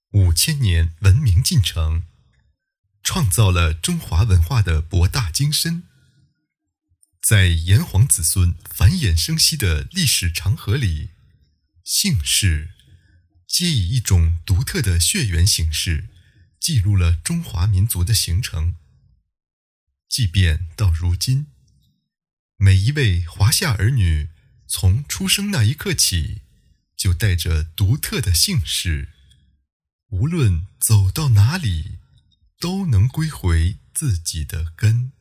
5000年文明进程，创造了中华文化的博大精深。在炎黄子孙繁衍生息的历史长河里，姓氏皆以一种独特的血缘形式记录了中华民族的形成。即便到如今，每一位华夏儿女从出生那一刻起，就带着独特的姓氏，无论走到哪里，都能归回自己的根。